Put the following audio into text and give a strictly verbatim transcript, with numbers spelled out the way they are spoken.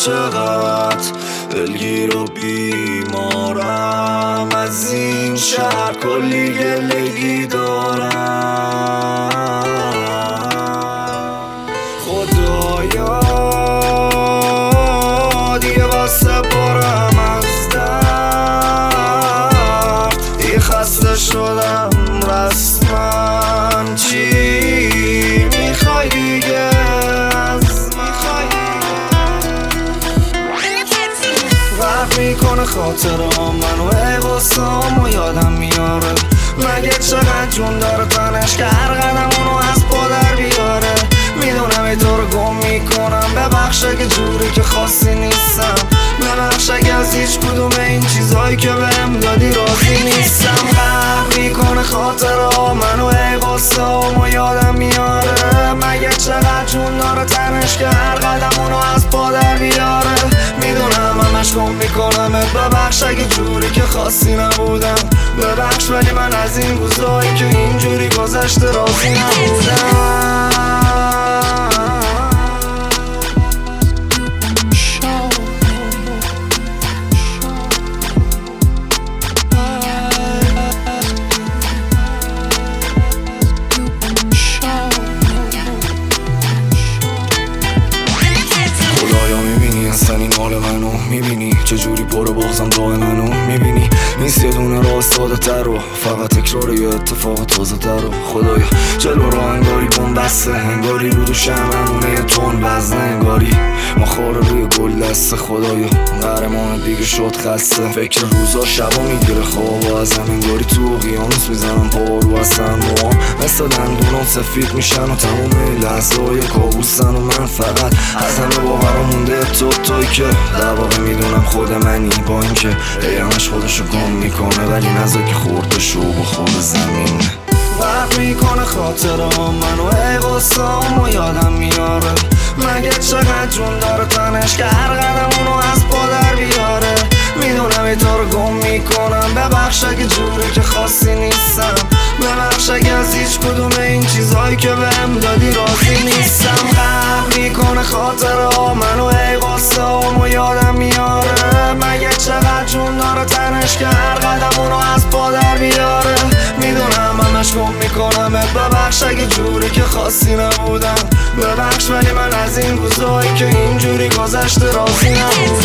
چقدر دلگیر و بیمارم، از این شهر کلی گلگی دارم. خدایا دیگه واسه برم از درد، دیگه خسته شدم رسما. چی میخوای دیگه از میخوای وقت میکنه خاطرام منو، ای غصه‌امو یادم میاره. مگه چقدر جون داره تنش که هر قدم اونو از پا در بیاره. میدونم ای تو رو گم میکنم، ببخشه که جوری که خواستی نیستم. ببخشه که از هیچ کدوم این چیزهایی که بهم دادی راضی نیستم. قهر میکنه خاطرها منو، ای غصه‌امو یادم میاره. مگه چقدر جون داره تنش که هر قدم اونو از پا در بیاره. میدونم همش گم میکنم، ببخشه که جوری که خواستی نبودم. ببخش ولی من از این روزایی که اینجوری گذشته راضی نبودم. این مال منو میبینی چجوری پر بغضم دای منو میبینی. نیست یه دونه راه ساده تر و فقط تکرار یه اتفاق تازه تر و خدایا جلو رو انگاری بوم بسته، انگاری رو دو شمعمونه یه تون وزنه، انگاری ما خوره روی گل دسته. خدایا قهرمان دیگه شد خسته، فکر روزا شبا میگیره خواب و از همینگاری تو اقیانوس میزنم پارو اصلا موام مثل دندونام سفید میشن و تموم لحظه های کابوسن. و من فقط از همه باورم مونده تو توی که در واقع میدونم خود منی، با اینکه همش خودشو گم میکنه ولی نزا که خورده شو با خود زمین. وقت میکنه خاطرام منو، ای غصه‌امو یادم میاره. مگه چقدر جون داره تنش که هر قدم اونو از پا در بیاره. میدونم ای تو رو گم میکنم، ببخشه که جوری که خواستی نیستم. ببخشه که از هیچ کدوم این چیزهایی که بهم دادی راضی نیستم. قهر میکنه خاطرها منو، ای غصه‌امو یادم میاره. مگه چقدر جون داره تنش که هر قدم اونو از پا در بیاره. میدونم همش گم میکنم، ببخشه که جوری که خواستی نبودم. ببخش ولی من از این روزایی که اینجوری گذشته راضی نبودم.